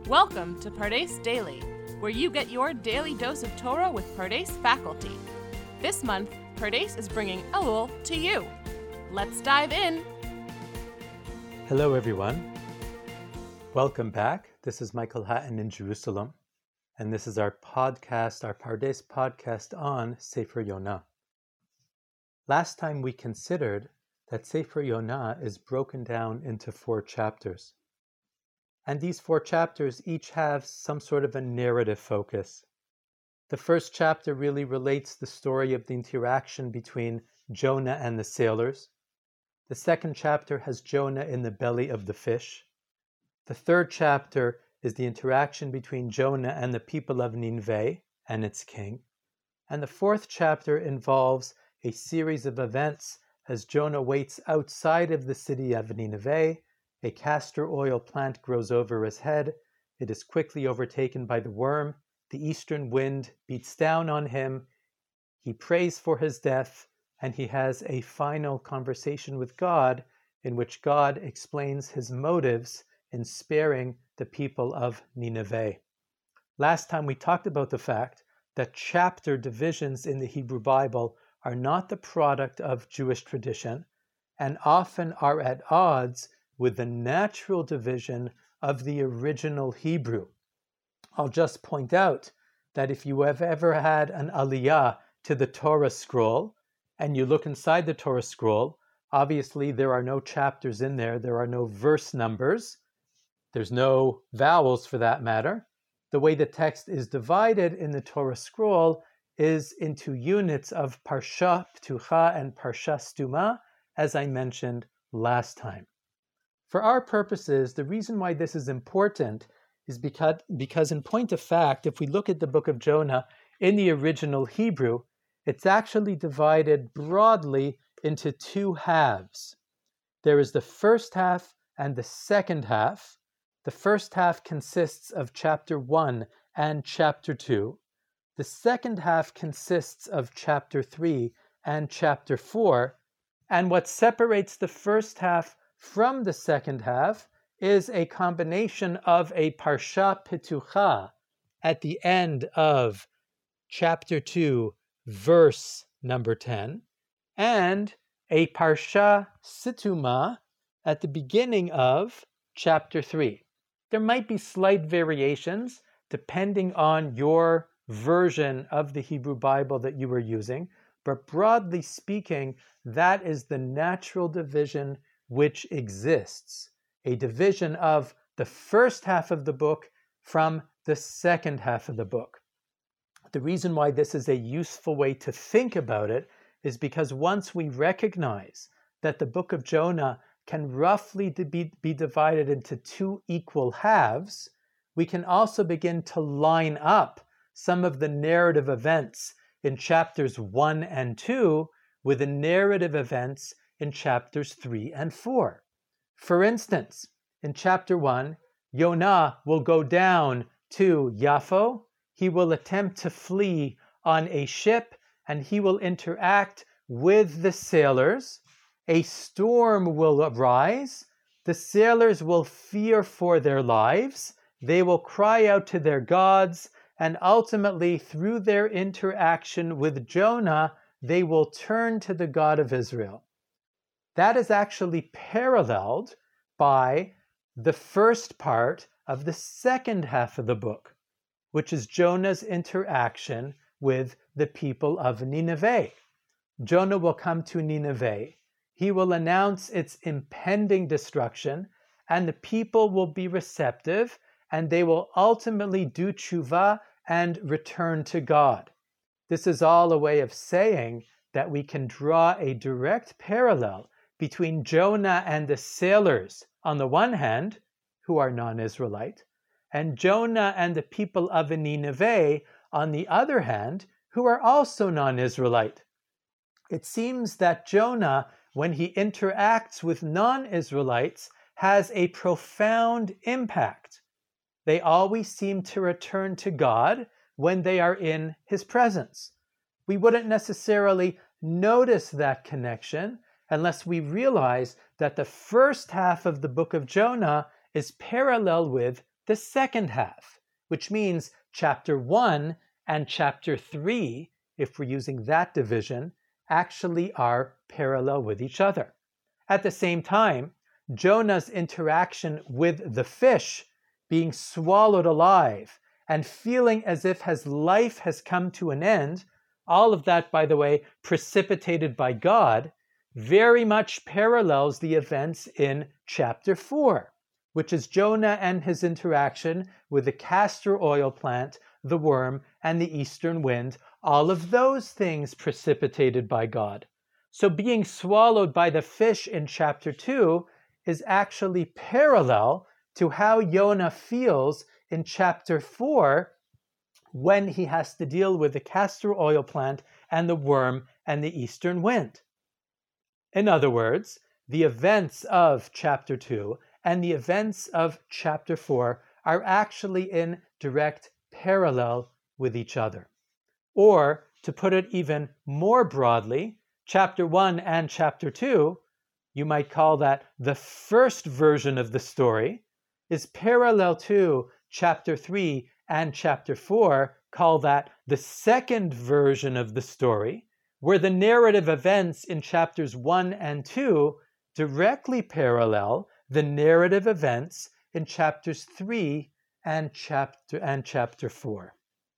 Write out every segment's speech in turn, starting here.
Welcome to Pardes Daily, where you get your daily dose of Torah with Pardes faculty. This month, Pardes is bringing Elul to you. Let's dive in. Hello, everyone. Welcome back. This is Michael Hatton in Jerusalem, and this is our podcast, our Pardes podcast on Sefer Yonah. Last time we considered that Sefer Yonah is broken down into 4 chapters. And these 4 chapters each have some sort of a narrative focus. The first chapter really relates the story of the interaction between Jonah and the sailors. The second chapter has Jonah in the belly of the fish. The third chapter is the interaction between Jonah and the people of Nineveh and its king. And the fourth chapter involves a series of events as Jonah waits outside of the city of Nineveh. A castor oil plant grows over his head. It is quickly overtaken by the worm. The eastern wind beats down on him. He prays for his death, and he has a final conversation with God in which God explains his motives in sparing the people of Nineveh. Last time we talked about the fact that chapter divisions in the Hebrew Bible are not the product of Jewish tradition and often are at odds with the natural division of the original Hebrew. I'll just point out that if you have ever had an aliyah to the Torah scroll and you look inside the Torah scroll, obviously there are no chapters in there, there are no verse numbers, there's no vowels for that matter. The way the text is divided in the Torah scroll is into units of Parsha Ptucha and Parsha Stuma, as I mentioned last time. For our purposes, the reason why this is important is because in point of fact, if we look at the book of Jonah in the original Hebrew, it's actually divided broadly into 2 halves. There is the first half and the second half. The first half consists of chapter 1 and chapter 2. The second half consists of chapter 3 and chapter 4. And what separates the first half from the second half is a combination of a Parsha Pitucha at the end of chapter 2, verse number 10, and a Parsha Situma at the beginning of chapter 3. There might be slight variations depending on your version of the Hebrew Bible that you were using, but broadly speaking, that is the natural division which exists, a division of the first half of the book from the second half of the book. The reason why this is a useful way to think about it is because once we recognize that the book of Jonah can roughly be divided into 2 equal halves, we can also begin to line up some of the narrative events in chapters 1 and 2 with the narrative events in chapters 3 and 4. For instance, in chapter 1, Yonah will go down to Yaffo. He will attempt to flee on a ship, and he will interact with the sailors. A storm will arise. The sailors will fear for their lives. They will cry out to their gods, and ultimately, through their interaction with Jonah, they will turn to the God of Israel. That is actually paralleled by the first part of the second half of the book, which is Jonah's interaction with the people of Nineveh. Jonah will come to Nineveh. He will announce its impending destruction, and the people will be receptive, and they will ultimately do tshuva and return to God. This is all a way of saying that we can draw a direct parallel between Jonah and the sailors on the one hand, who are non-Israelite, and Jonah and the people of Nineveh on the other hand, who are also non-Israelite. It seems that Jonah, when he interacts with non-Israelites, has a profound impact. They always seem to return to God when they are in his presence. We wouldn't necessarily notice that connection unless we realize that the first half of the book of Jonah is parallel with the second half, which means chapter 1 and chapter 3, if we're using that division, actually are parallel with each other. At the same time, Jonah's interaction with the fish, being swallowed alive and feeling as if his life has come to an end, all of that, by the way, precipitated by God, very much parallels the events in chapter 4, which is Jonah and his interaction with the castor oil plant, the worm, and the eastern wind, all of those things precipitated by God. So being swallowed by the fish in chapter 2 is actually parallel to how Jonah feels in chapter 4 when he has to deal with the castor oil plant and the worm and the eastern wind. In other words, the events of chapter 2 and the events of chapter 4 are actually in direct parallel with each other. Or, to put it even more broadly, chapter 1 and chapter 2, you might call that the first version of the story, is parallel to chapter 3 and chapter 4, call that the second version of the story, where the narrative events in chapters 1 and 2 directly parallel the narrative events in chapters 3 and chapter 4.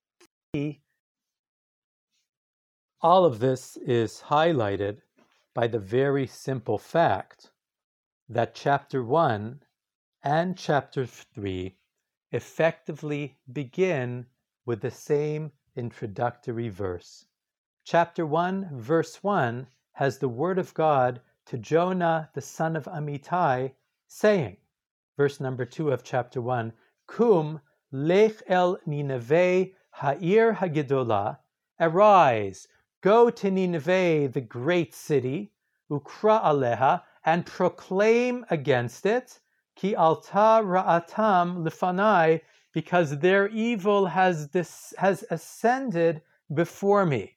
All of this is highlighted by the very simple fact that chapter 1 and chapter 3 effectively begin with the same introductory verse. Chapter 1, verse 1 has the word of God to Jonah, the son of Amittai, saying, verse number 2 of chapter 1, Kum lech el Nineveh ha'ir hagedolah, arise, go to Nineveh, the great city, ukra aleha, and proclaim against it, ki alta ra'atam lefanai, because their evil has ascended before me.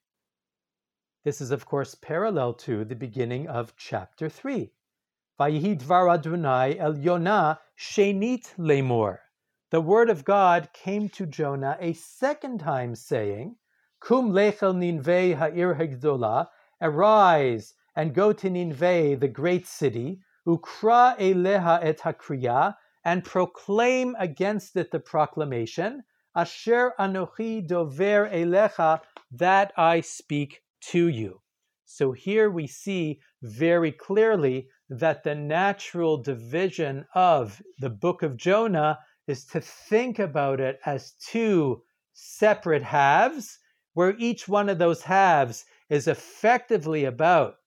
This is, of course, parallel to the beginning of chapter 3. Vayihi dvar Adonai el Yonah shenit lemor. The word of God came to Jonah a second time, saying, Kum lechel Nineveh ha'ir hagdolah, arise and go to Nineveh, the great city, ukra eleha et hakriya, and proclaim against it the proclamation, asher anochi dover elecha, that I speak to you. So here we see very clearly that the natural division of the book of Jonah is to think about it as two separate halves, where each one of those halves is effectively about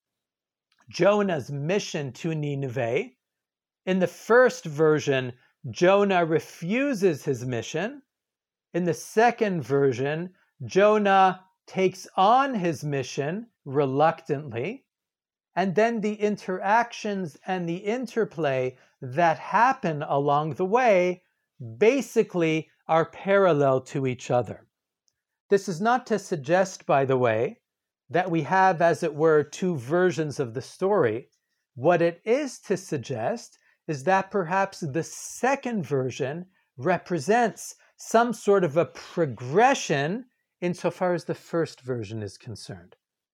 Jonah's mission to Nineveh. In the first version, Jonah refuses his mission. In the second version, Jonah takes on his mission reluctantly. And then the interactions and the interplay that happen along the way basically are parallel to each other. This is not to suggest, by the way, that we have, as it were, two versions of the story. What it is to suggest is that perhaps the second version represents some sort of a progression insofar as the first version is concerned.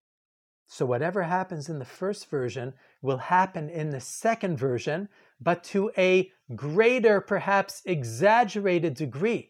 So whatever happens in the first version will happen in the second version, but to a greater, perhaps exaggerated degree.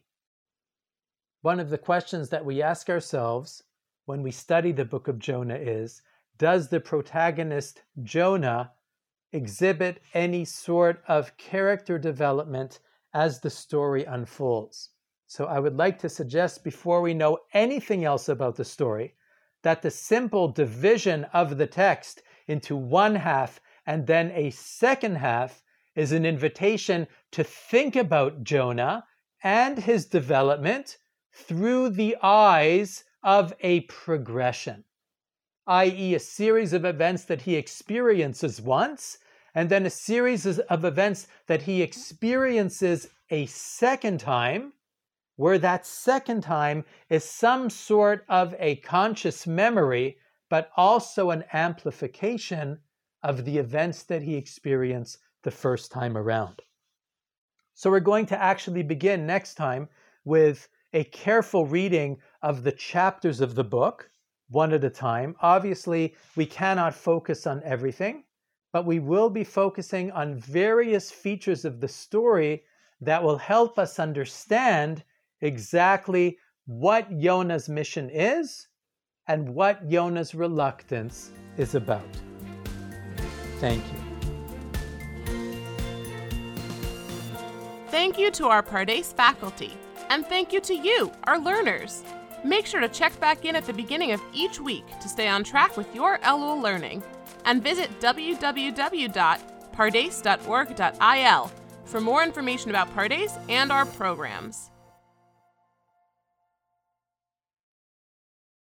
One of the questions that we ask ourselves when we study the book of Jonah is, does the protagonist Jonah exhibit any sort of character development as the story unfolds? So I would like to suggest, before we know anything else about the story, that the simple division of the text into one half and then a second half is an invitation to think about Jonah and his development through the eyes of a progression, i.e., a series of events that he experiences once, and then a series of events that he experiences a second time, where that second time is some sort of a conscious memory, but also an amplification of the events that he experienced the first time around. So we're going to actually begin next time with a careful reading of the chapters of the book, one at a time. Obviously, we cannot focus on everything, but we will be focusing on various features of the story that will help us understand exactly what Yonah's mission is and what Yonah's reluctance is about. Thank you. Thank you to our Pardes faculty, and thank you to you, our learners. Make sure to check back in at the beginning of each week to stay on track with your Elul learning, and visit www.pardes.org.il for more information about Pardes and our programs.